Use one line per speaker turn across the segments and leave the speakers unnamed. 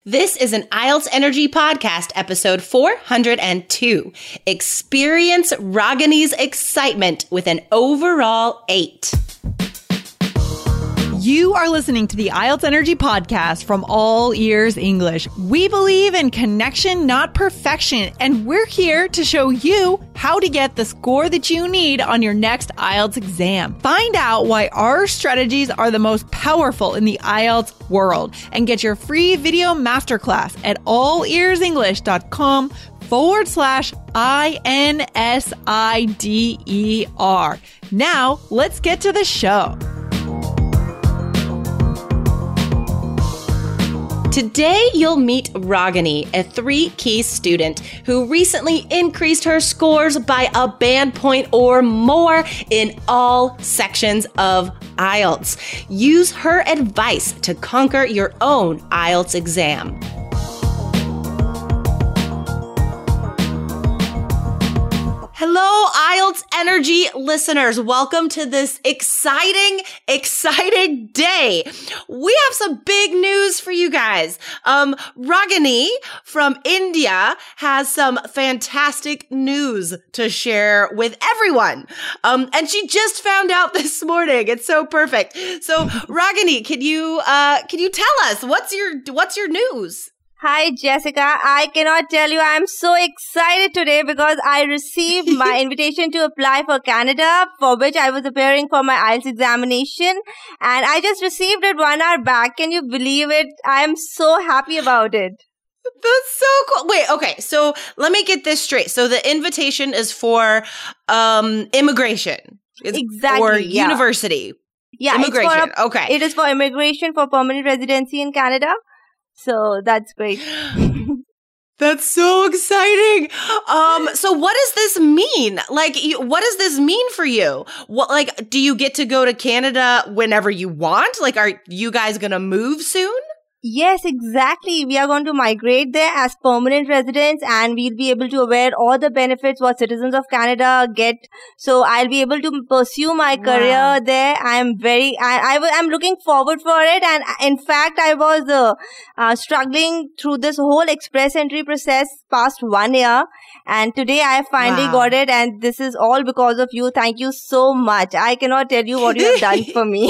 This is an IELTS Energy Podcast, episode 402. Experience Ragini's excitement with an overall 8.
You are listening to the IELTS Energy Podcast from All Ears English. We believe in connection, not perfection, and we're here to show you how to get the score that you need on your next IELTS exam. Find out why our strategies are the most powerful in the IELTS world and get your free video masterclass at allearsenglish.com/INSIDER. Now, let's get to the show.
Today, you'll meet Ragini, a 3-key student who recently increased her scores by a band point or more in all sections of IELTS. Use her advice to conquer your own IELTS exam. Hello, IELTS Energy listeners. Welcome to this exciting day. We have some big news for you guys. Ragini from India has some fantastic news to share with everyone. And she just found out this morning. It's so perfect. So, Ragini, can you tell us what's your news?
Hi, Jessica. I cannot tell you, I'm so excited today because I received my invitation to apply for Canada, for which I was appearing for my IELTS examination. And I just received it 1 hour back. Can you believe it? I am so happy about it.
That's so cool. Wait, okay. So let me get this straight. So the invitation is for immigration.
Exactly.
Or university.
Yeah.
Immigration. Okay.
It is for immigration for permanent residency in Canada. So that's great.
That's so exciting. So what does this mean? What does this mean for you? Do you get to go to Canada whenever you want? Are you guys going to move soon?
Yes, exactly. We are going to migrate there as permanent residents and we'll be able to avail all the benefits what citizens of Canada get. So I'll be able to pursue my career there. I'm looking forward for it. And in fact, I was struggling through this whole express entry process past 1 year. And today I finally got it. And this is all because of you. Thank you so much. I cannot tell you what you have done for me.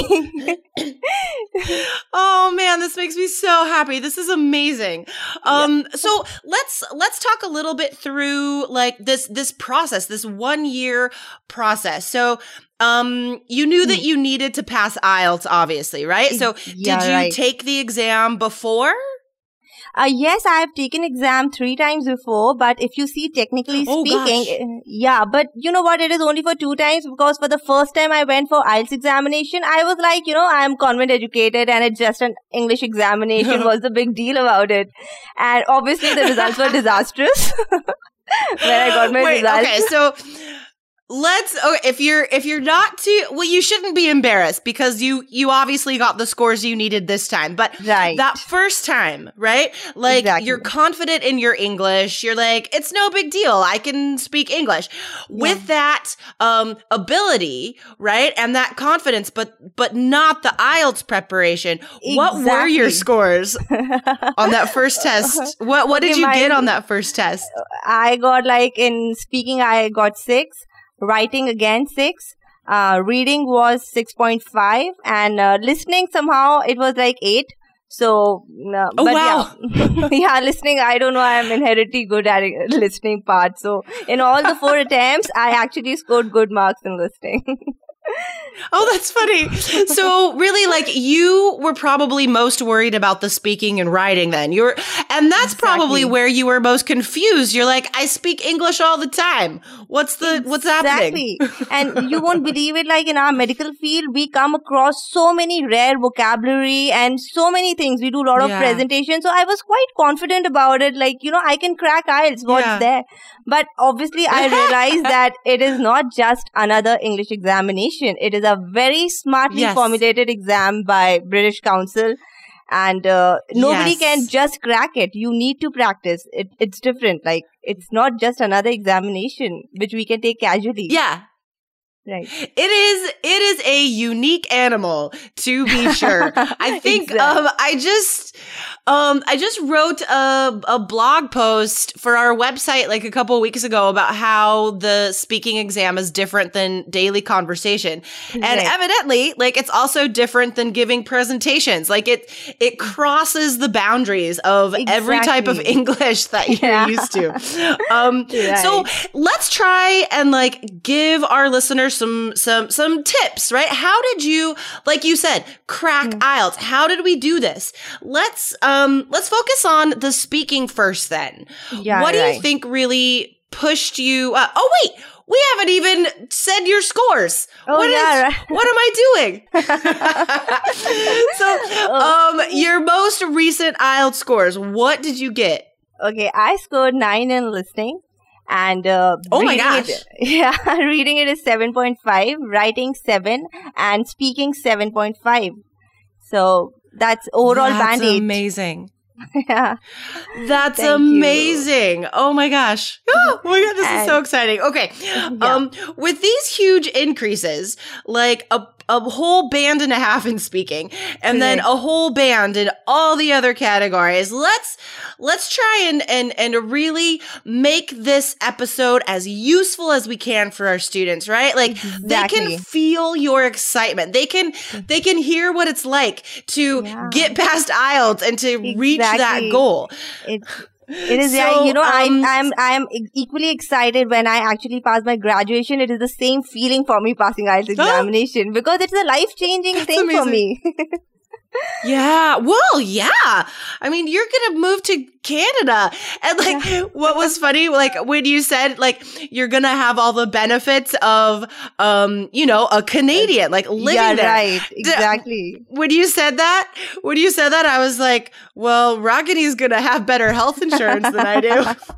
Oh man, this makes me so happy. This is amazing. So let's talk a little bit through this process, this 1 year process. So you knew that you needed to pass IELTS, obviously, right? So did you take the exam before?
Yes, I have taken exam 3 times before, but if you see technically speaking, but you know what, it is only for 2 times because for the first time I went for IELTS examination, I was like, I'm convent educated and it's just an English examination. What's the big deal about it? And obviously the results were disastrous when I got my results.
Okay, so if you're not you shouldn't be embarrassed because you obviously got the scores you needed this time. But that first time, right? You're confident in your English. You're like, it's no big deal. I can speak English. With that ability, right? And that confidence, but not the IELTS preparation. Exactly. What were your scores on that first test? What did you get on that first test?
I got in speaking, I got 6. Writing again 6, reading was 6.5, and listening somehow it was 8. So, listening, I don't know, I'm inherently good at listening part. So, in all the 4 attempts, I actually scored good marks in listening.
Oh, that's funny. So really, you were probably most worried about the speaking and writing then. And that's probably where you were most confused. You're like, I speak English all the time. What's happening?
And you won't believe it, in our medical field, we come across so many rare vocabulary and so many things. We do a lot of presentations. So I was quite confident about it. I can crack IELTS. What's there? But obviously I realized that it is not just another English examination. It is a very smartly formulated exam by British Council, and nobody can just crack it. You need to practice. It's different. It's not just another examination which we can take casually.
Yeah.
Right.
It is a unique animal, to be sure. I think I just wrote a blog post for our website like a couple of weeks ago about how the speaking exam is different than daily conversation. And evidently, like, it's also different than giving presentations. Like, it crosses the boundaries of every type of English that you're used to. So let's try and like give our listeners some tips, right? How did you, like you said, crack IELTS? How did we do this? Let's focus on the speaking first then. What do you think really pushed you? Oh wait, we haven't even said your scores. What am I doing? So, your most recent IELTS scores, what did you get?
Okay, I scored 9 in listening. And
oh my gosh.
Reading it is 7.5, writing 7, and speaking 7.5. So that's overall band 8.
Amazing. That's amazing. Oh my gosh. Oh my God, this is so exciting. Okay. With these huge increases, like a whole band and a half in speaking, and then a whole band in all the other categories, let's try and really make this episode as useful as we can for our students, right? Like they can feel your excitement. They can hear what it's like to get past IELTS and to reach that goal.
It is, I'm equally excited when I actually pass my graduation. It is the same feeling for me passing IELTS examination because it's a life-changing thing for me.
Yeah. Well, yeah. I mean, you're going to move to Canada. And like, what was funny, like when you said like, you're going to have all the benefits of, a Canadian, like living there.
Right. Exactly.
When you said that, I was like, well, Ragini's going to have better health insurance than I do.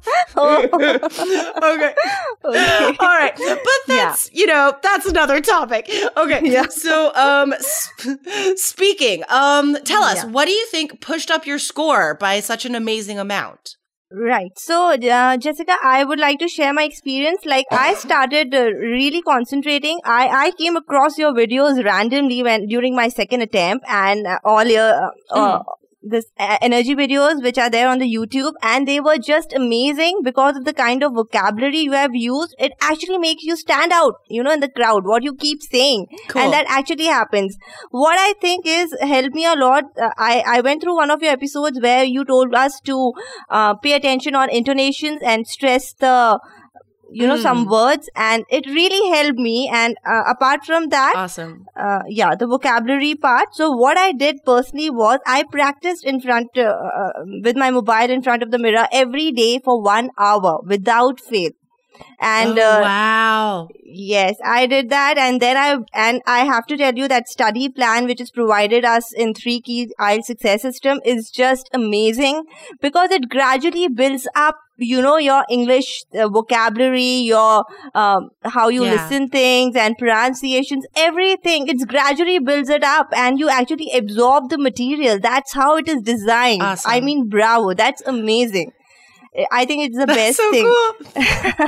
Okay. All right. But that's, that's another topic. Okay. Yeah. So, speaking, tell us, what do you think pushed up your score by such an amazing amount?
Right. So, Jessica, I would like to share my experience. Like, I started really concentrating. I came across your videos randomly during my second attempt, and all your this energy videos which are there on the YouTube, and they were just amazing because of the kind of vocabulary you have used. It actually makes you stand out, in the crowd, what you keep saying. Cool. And that actually happens. What I think is helped me a lot. I went through one of your episodes where you told us to pay attention on intonations and stress the some words, and it really helped me. And apart from that,
awesome.
The vocabulary part. So what I did personally was I practiced in front with my mobile in front of the mirror every day for 1 hour without fail. And
wow.
Yes, I did that. And then I have to tell you that study plan which is provided us in 3 Key IELTS Success System is just amazing because it gradually builds up your English vocabulary, your how you listen things and pronunciations, everything. It's gradually builds it up and you actually absorb the material. That's how it is designed.
Awesome.
I mean, bravo. That's amazing. I think it's the best
so
thing.
Cool.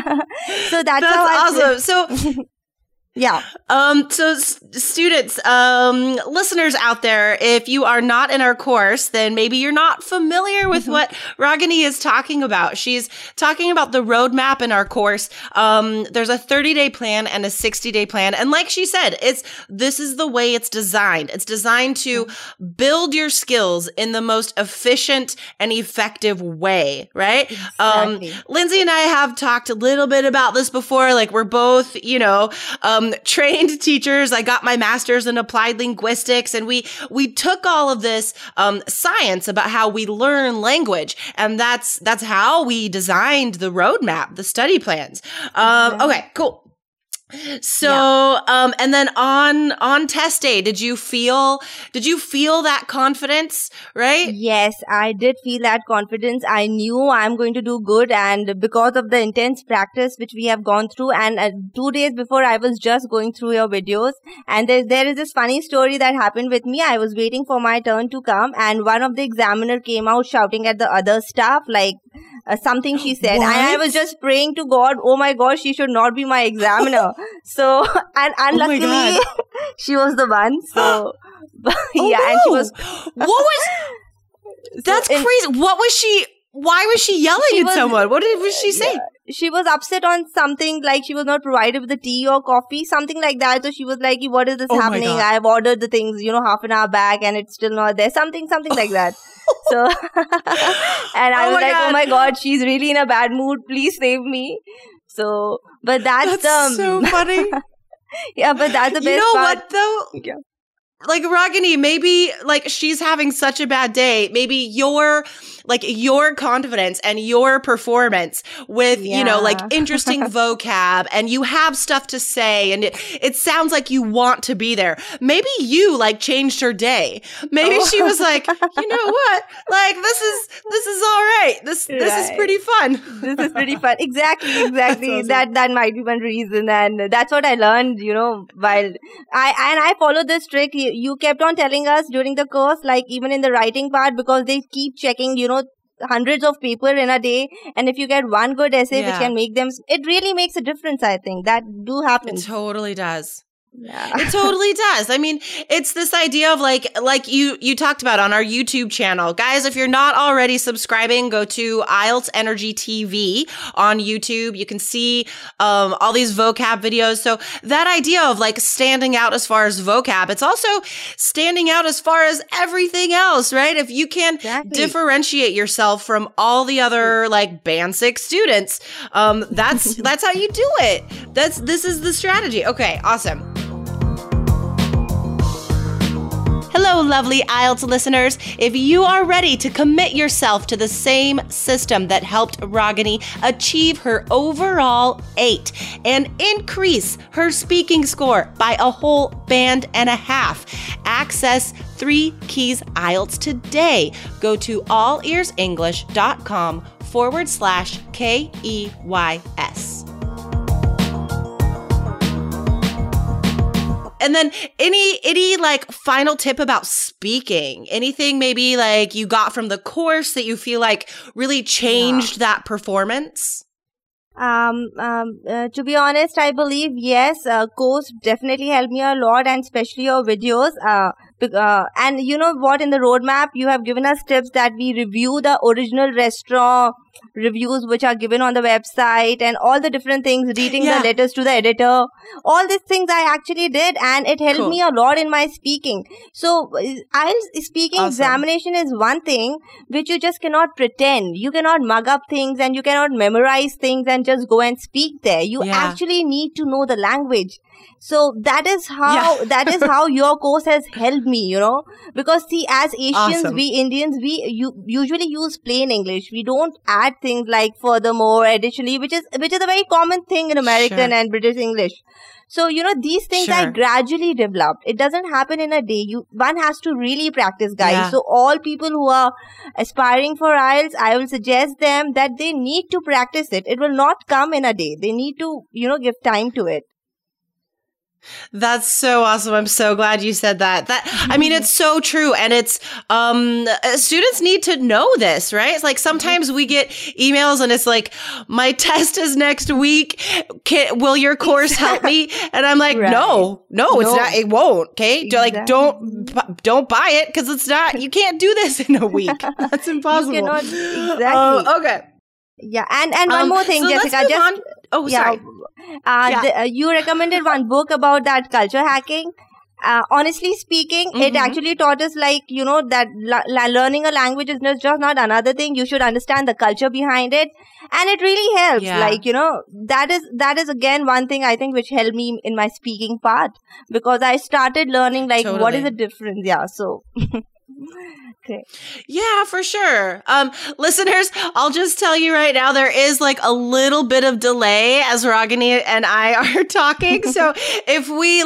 So that's
awesome. So
yeah.
So students, listeners out there, if you are not in our course, then maybe you're not familiar with what Ragini is talking about. She's talking about the roadmap in our course. There's a 30-day plan and a 60-day plan. And like she said, this is the way it's designed. It's designed to build your skills in the most efficient and effective way, right?
Exactly.
Lindsay and I have talked a little bit about this before. Like we're both, trained teachers. I got my master's in applied linguistics, and we took all of this science about how we learn language, and that's how we designed the roadmap, the study plans. Okay, cool. So, and then on test day, did you feel that confidence, right?
Yes, I did feel that confidence. I knew I'm going to do good, and because of the intense practice which we have gone through, and 2 days before I was just going through your videos, and there is this funny story that happened with me. I was waiting for my turn to come, and one of the examiner came out shouting at the other staff like, something she said. What? And I was just praying to God, oh my God, she should not be my examiner. So, and unluckily, she was the one. So, and she was...
What was... That's crazy. What was she... Why was she yelling at someone? What was she saying?
She was upset on something, like she was not provided with the tea or coffee, something like that. So she was like, what is this happening? I've ordered the things, half an hour back and it's still not there. Something like that. So, and I was like, oh my God, she's really in a bad mood. Please save me. So, but that's
so funny.
Yeah, but that's the best part.
You know what though? Yeah. Like, Ragini, maybe, like, she's having such a bad day. Maybe your confidence and your performance with, interesting vocab, and you have stuff to say, and it sounds like you want to be there. Maybe you, changed her day. Maybe she was like, you know what? Like, this is all right. This is pretty fun.
This is pretty fun. Exactly. Awesome. That might be one reason. And that's what I learned, while I followed this trick. You kept on telling us during the course, like even in the writing part, because they keep checking, hundreds of people in a day. And if you get one good essay, which can make them, it really makes a difference, I think. That do happen.
It totally does. Yeah. It totally does. I mean, it's this idea of like you talked about on our YouTube channel. Guys, if you're not already subscribing, go to IELTS Energy TV on YouTube. You can see all these vocab videos. So that idea of standing out as far as vocab, it's also standing out as far as everything else, right? If you can differentiate yourself from all the other Band 6 students, that's how you do it. This is the strategy. Okay, awesome. Hello, lovely IELTS listeners. If you are ready to commit yourself to the same system that helped Ragini achieve her overall 8 and increase her speaking score by a whole band and a half, access 3 Keys IELTS today. Go to allearsenglish.com/KEYS. And then any final tip about speaking? Anything maybe you got from the course that you feel really changed that performance?
To be honest, I believe yes, course definitely helped me a lot, and especially your videos. And you know what, in the roadmap, you have given us tips that we review the original restaurant reviews which are given on the website, and all the different things, reading the letters to the editor. All these things I actually did, and it helped me a lot in my speaking. So IELTS speaking examination is one thing which you just cannot pretend. You cannot mug up things, and you cannot memorize things and just go and speak there. You actually need to know the language. So that is how your course has helped me, because see, as Asians, we Indians, we usually use plain English. We don't add things like furthermore, additionally, which is a very common thing in American and British English. So, these things I gradually developed. It doesn't happen in a day. One has to really practice, guys. Yeah. So all people who are aspiring for IELTS, I will suggest them that they need to practice it. It will not come in a day. They need to, give time to it.
That's so awesome. I'm so glad you said that. I mean, it's so true. And it's, students need to know this, right? It's sometimes we get emails and it's my test is next week. Will your course help me? And I'm like, no, it's not, it won't. Okay. Exactly. Don't buy it. 'Cause it's not, you can't do this in a week. That's impossible.
You cannot, exactly.
Okay.
Yeah. And one more thing, so Jessica,
sorry.
You recommended one book about that culture hacking. Honestly speaking, it actually taught us that learning a language is just not another thing. You should understand the culture behind it. And it really helps. Yeah. That is again one thing I think which helped me in my speaking part, because I started learning what is the difference. Yeah. So. Okay.
Yeah, for sure. Listeners, I'll just tell you right now, there is a little bit of delay as Ragini and I are talking. So if we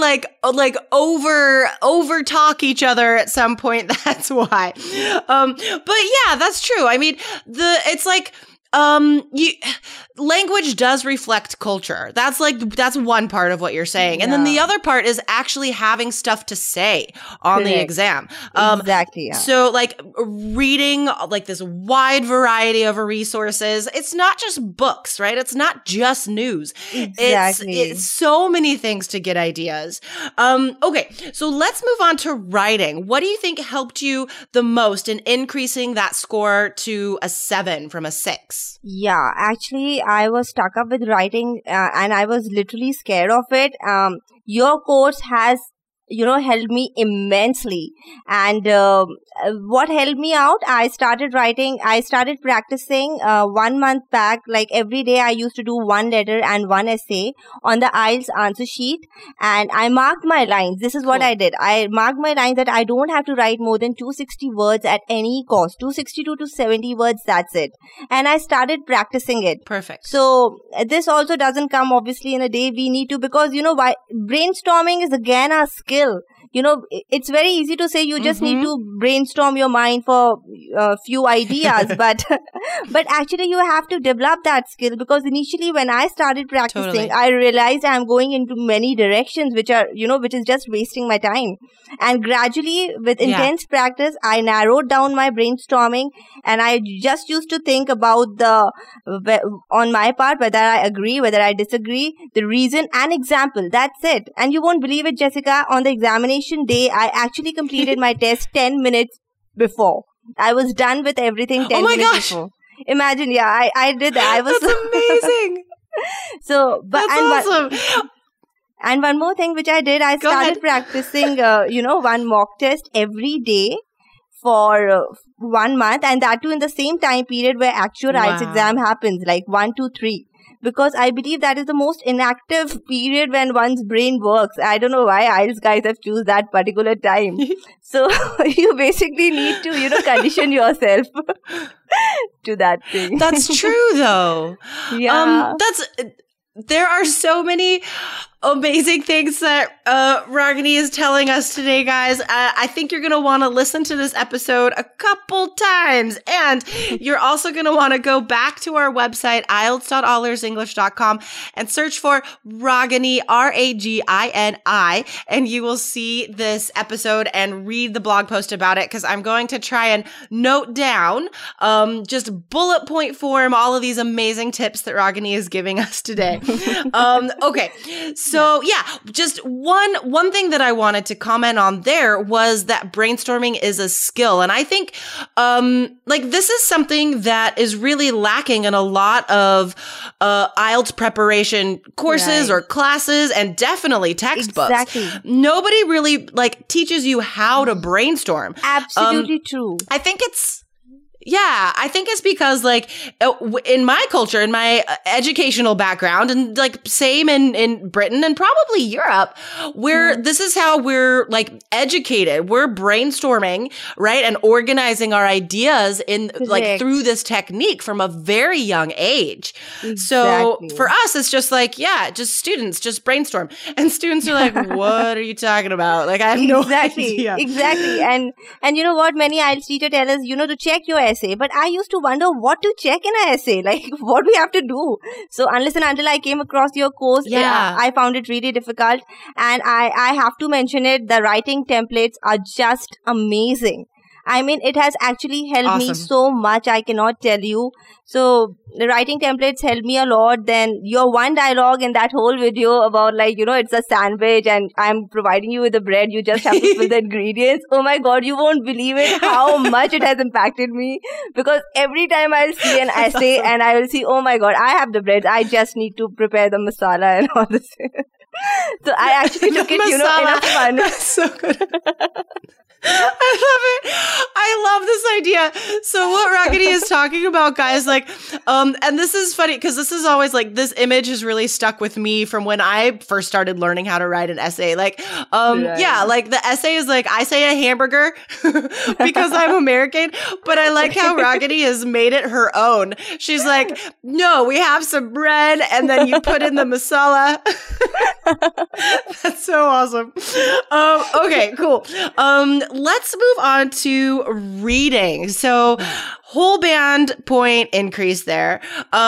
over talk each other at some point, that's why. But yeah, that's true. I mean, it's language does reflect culture. That's one part of what you're saying. And then the other part is actually having stuff to say on the exam.
Exactly. Yeah.
So like reading like this wide variety of resources. It's not just books, right? It's not just news.
Exactly.
It's so many things to get ideas. Okay. So let's move on to writing. What do you think helped you the most in increasing that score to a 7 from a 6?
Yeah, actually, I was stuck up with writing and I was literally scared of it. Your course has, helped me immensely. And what helped me out, I started practicing 1 month back. Like every day I used to do one letter and one essay on the IELTS answer sheet. And I marked my lines. This is what I did. I marked my lines that I don't have to write more than 260 words at any cost. 262 to 70 words, that's it. And I started practicing it.
Perfect.
So this also doesn't come obviously in a day. We need to, because why brainstorming is again a skill. It's very easy to say you just need to brainstorm your mind for a few ideas, but actually you have to develop that skill, because initially when I started practicing, I realized I'm going into many directions which is just wasting my time. And gradually with intense practice, I narrowed down my brainstorming, and I just used to think about on my part, whether I agree, whether I disagree, the reason and example. That's it. And you won't believe it, Jessica, on the examination day, I actually completed my test 10 minutes before. I was done with everything 10 minutes before. Imagine, I did that.
That's amazing.
So,
that's awesome.
And one more thing which I did, I started practicing, one mock test every day for 1 month, and that too in the same time period where actual IELTS exam happens, like 1 to 3. Because I believe that is the most inactive period when one's brain works. I don't know why IELTS guys have choose that particular time. So you basically need to, condition yourself to that thing.
That's true though.
Yeah.
There are so many amazing things that Ragini is telling us today, guys. I think you're going to want to listen to this episode a couple times. And you're also going to want to go back to our website, IELTS.AllEarsEnglish.com, and search for Ragini, Ragini, and you will see this episode and read the blog post about it, because I'm going to try and note down, just bullet point form, all of these amazing tips that Ragini is giving us today. Okay. So just one thing that I wanted to comment on there was that brainstorming is a skill. And I think, this is something that is really lacking in a lot of, IELTS preparation courses or classes, and definitely textbooks.
Exactly.
Nobody really teaches you how to brainstorm.
Absolutely true.
I think it's because in my culture, in my educational background, and same in Britain and probably Europe, where this is how we're educated. We're brainstorming, right? And organizing our ideas through this technique from a very young age. Exactly. So for us, it's just just students, just brainstorm. And students are like, what are you talking about? I have no idea.
Exactly. And you know what? Many IELTS teachers tell us, to check your essay. But I used to wonder what to check in an essay, what we have to do. So unless and until I came across your course, I found it really difficult. And I have to mention it, the writing templates are just amazing. I mean, it has actually helped me so much, I cannot tell you. So the writing templates helped me a lot. Then your one dialogue in that whole video about it's a sandwich and I'm providing you with the bread. You just have to fill the ingredients. Oh my God, you won't believe it how much it has impacted me. Because every time I'll see an essay and I will see, oh my God, I have the bread. I just need to prepare the masala and all this. So I actually took it, in a fun.
That's so good. I love it. I love this idea. So what Ragini is talking about, guys, and this is funny because this is always this image has really stuck with me from when I first started learning how to write an essay. The essay is I say a hamburger because I'm American, but I like how Ragini has made it her own. She's like, no, we have some bread and then you put in the masala. That's so awesome. Okay, cool. Let's move on to reading. So whole band point increase there.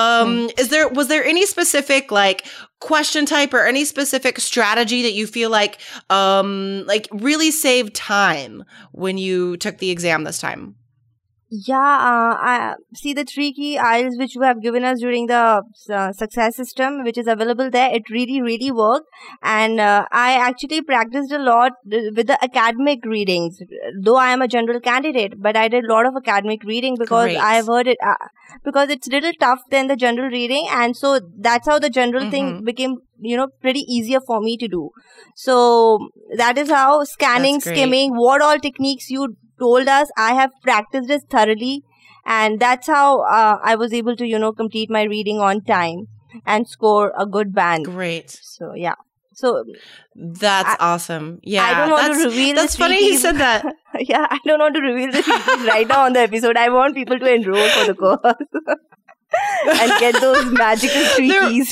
Was there any specific like question type or any specific strategy that you feel like really saved time when you took the exam this time?
Yeah, I see the 3 key IELTS which you have given us during the success system, which is available there. It really, really worked. And I actually practiced a lot with the academic readings, though I am a general candidate, but I did a lot of academic reading because I've heard it, because it's a little tough than the general reading. And so that's how the general thing became, pretty easier for me to do. So that is how scanning, skimming, what all techniques you told us, I have practiced this thoroughly, and that's how I was able to complete my reading on time and score a good band.
Great.
So yeah, so
that's awesome. Yeah,
I don't want to reveal.
That's funny you said that.
Yeah, I don't want to reveal the secrets right now on the episode. I want people to enroll for the course and get those magical 3 keys.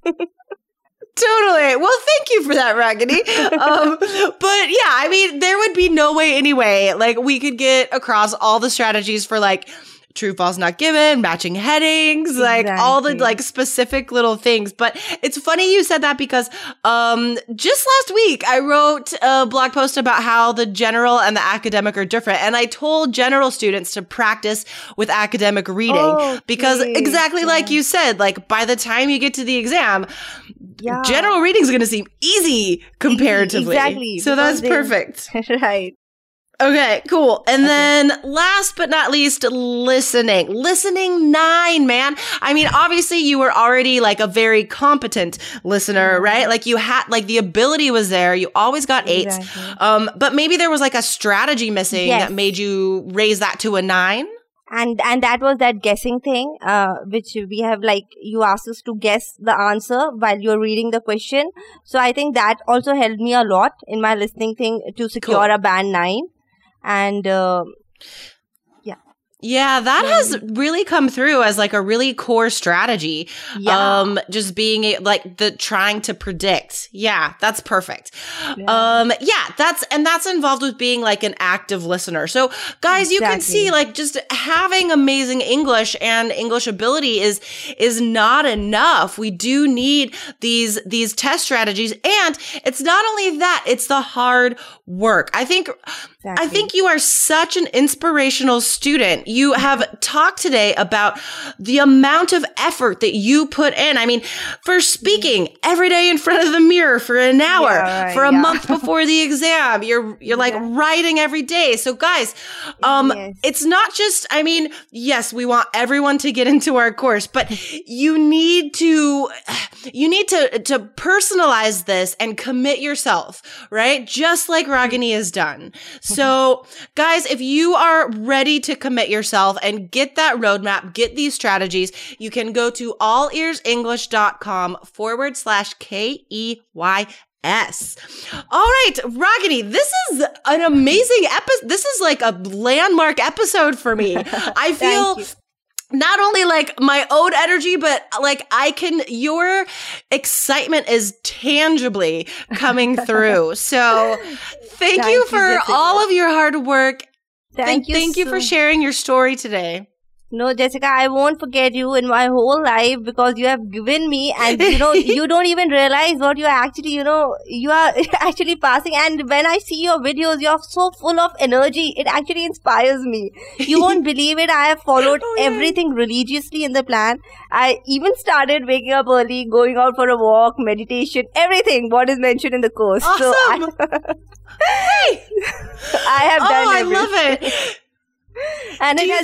Totally. Well, thank you for that, Ragini. But yeah, I mean, there would be no way anyway, like we could get across all the strategies for like true, false, not given, matching headings, like all the like specific little things. But it's funny you said that because just last week I wrote a blog post about how the general and the academic are different. And I told general students to practice with academic reading because exactly like you said, like by the time you get to the exam, general reading is going to seem easy comparatively.
Exactly.
So that's perfect.
Right.
Okay, cool. And then last but not least, listening. Listening 9, man. I mean, obviously you were already like a very competent listener, right? Like you had, like the ability was there. You always got 8s. Exactly. But maybe there was like a strategy missing that made you raise that to a 9.
And that was that guessing thing, which we have, like, you asked us to guess the answer while you're reading the question. So I think that also helped me a lot in my listening thing to secure a band 9. And
yeah, that has really come through as like a really core strategy. Yeah. Just being like the trying to predict. Yeah, that's perfect. Yeah. That's involved with being like an active listener. So guys, you can see like just having amazing English and English ability is not enough. We do need these test strategies. And it's not only that, it's the hard work. I think you are such an inspirational student. You have talked today about the amount of effort that you put in. I mean, for speaking every day in front of the mirror for an hour, for a month before the exam, you're like writing every day. So guys, it's not just, I mean, yes, we want everyone to get into our course, but you need to personalize this and commit yourself, right? Just like Ragini has done. So guys, if you are ready to commit yourself and get that roadmap, get these strategies, you can go to allearsenglish.com/KEYS. All right, Ragini, this is an amazing episode. This is like a landmark episode for me. I feel not only like my own energy, but like your excitement is tangibly coming through. So thank you for all of your hard work. Thank you for sharing your story today.
No, Jessica, I won't forget you in my whole life because you have given me, and you don't even realize what you are actually, you are actually passing. And when I see your videos, you're so full of energy. It actually inspires me. You won't believe it. I have followed everything religiously in the plan. I even started waking up early, going out for a walk, meditation, everything what is mentioned in the course.
Awesome.
So I have done everything.
I love it.
And
do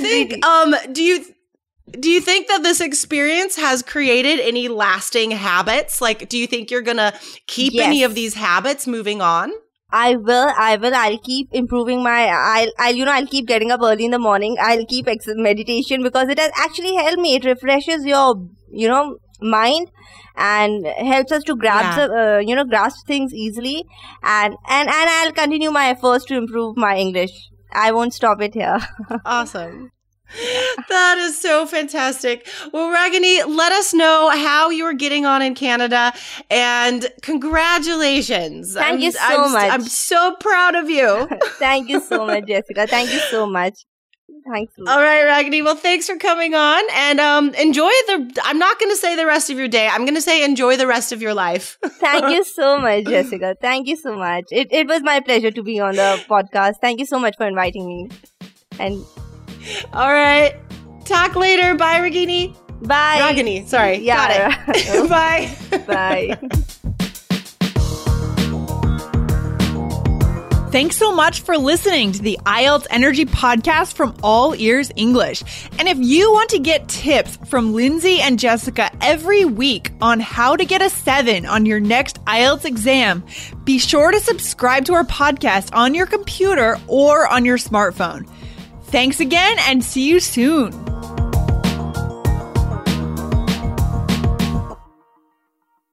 you think that this experience has created any lasting habits? Like, do you think you're gonna keep any of these habits moving on?
I will. I'll keep improving I'll keep getting up early in the morning. I'll keep meditation because it has actually helped me. It refreshes your, mind and helps us to grasp things easily. And I'll continue my efforts to improve my English. I won't stop it here.
Awesome. That is so fantastic. Well, Ragini, let us know how you're getting on in Canada, and congratulations.
Thank you so much.
I'm so proud of you.
Thank you so much, Jessica. Thank you so much. Thanks.
All right, Ragini. Well, thanks for coming on, and enjoy I'm not going to say the rest of your day. I'm going to say enjoy the rest of your life.
Thank you so much, Jessica. Thank you so much. It was my pleasure to be on the podcast. Thank you so much for inviting me. And
all right. Talk later. Bye, Ragini.
Bye.
Ragini. Sorry.
Yeah.
Got it. Bye.
Bye.
Thanks so much for listening to the IELTS Energy Podcast from All Ears English. And if you want to get tips from Lindsay and Jessica every week on how to get a 7 on your next IELTS exam, be sure to subscribe to our podcast on your computer or on your smartphone. Thanks again, and see you soon.